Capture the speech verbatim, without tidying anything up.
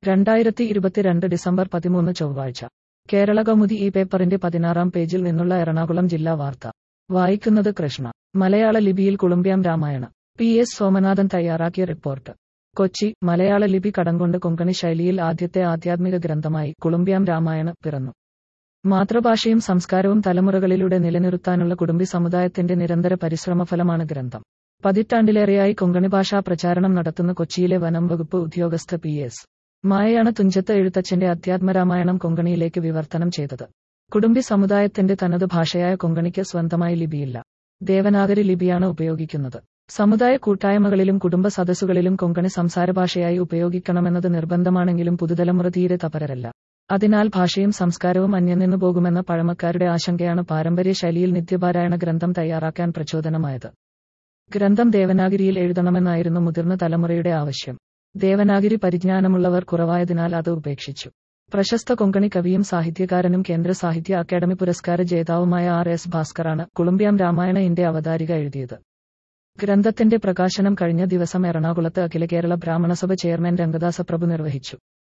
രണ്ടായിരത്തി ഇരുപത്തിരണ്ട് ഡിസംബർ പതിമൂന്ന് ചൊവ്വാഴ്ച കേരളകൗമുദി ഈ പേപ്പറിന്റെ പതിനാറാം പേജിൽ നിന്നുള്ള എറണാകുളം ജില്ലാ വാർത്ത വായിക്കുന്നത് കൃഷ്ണ. മലയാള ലിപിയിൽ കുളുമ്പ്യാം രാമായണം. പി എസ് സോമനാഥൻ തയ്യാറാക്കിയ റിപ്പോർട്ട്. കൊച്ചി. മലയാള ലിപി കടംകൊണ്ട് കൊങ്കണി ശൈലിയിൽ ആദ്യത്തെ ആധ്യാത്മിക ഗ്രന്ഥമായി കുളുമ്പ്യാം രാമായണ പിറന്നു. മാതൃഭാഷയും സംസ്കാരവും തലമുറകളിലൂടെ നിലനിർത്താനുള്ള കുടുംബി സമുദായത്തിന്റെ നിരന്തര പരിശ്രമഫലമാണ് ഗ്രന്ഥം. പതിറ്റാണ്ടിലേറെയായി കൊങ്കണി ഭാഷാ പ്രചാരണം നടത്തുന്ന കൊച്ചിയിലെ വനം വകുപ്പ് ഉദ്യോഗസ്ഥ പി എസ് മായയാണ് തുഞ്ചത്ത് എഴുത്തച്ഛന്റെ അധ്യാത്മരാമായണം കൊങ്കണിയിലേക്ക് വിവർത്തനം ചെയ്തത്. കുടുംബി സമുദായത്തിന്റെ തനത് ഭാഷയായ കൊങ്കണിക്ക് സ്വന്തമായി ലിപിയില്ല. ദേവനാഗരി ലിപിയാണ് ഉപയോഗിക്കുന്നത്. സമുദായ കൂട്ടായ്മകളിലും കുടുംബ സദസ്സുകളിലും കൊങ്കണി സംസാരഭാഷയായി ഉപയോഗിക്കണമെന്നത് നിർബന്ധമാണെങ്കിലും പുതുതലമുറ തീരെ തപരരല്ല. അതിനാൽ ഭാഷയും സംസ്കാരവും അന്യം നിന്നു പോകുമെന്ന പഴമക്കാരുടെ ആശങ്കയാണ് പാരമ്പര്യ ശൈലിയിൽ നിത്യപാരായണ ഗ്രന്ഥം തയ്യാറാക്കാൻ പ്രചോദനമായത്. ഗ്രന്ഥം ദേവനാഗരിയിൽ എഴുതണമെന്നായിരുന്നു മുതിർന്ന തലമുറയുടെ ആവശ്യം. ദേവനാഗരി പരിജ്ഞാനമുള്ളവർ കുറവായതിനാൽ അത് ഉപേക്ഷിച്ചു. പ്രശസ്ത കൊങ്കണി കവിയും സാഹിത്യകാരനും കേന്ദ്ര സാഹിത്യ അക്കാദമി പുരസ്കാര ജേതാവുമായ ആർ എസ് ഭാസ്കറാണ് കുളുമ്പ്യാം രാമായണ ഇന്റെ അവതാരിക എഴുതിയത്. ഗ്രന്ഥത്തിന്റെ പ്രകാശനം കഴിഞ്ഞ ദിവസം എറണാകുളത്ത് അഖില കേരള ബ്രാഹ്മണസഭ ചെയർമാൻ രംഗദാസ പ്രഭു നിർവഹിച്ചു.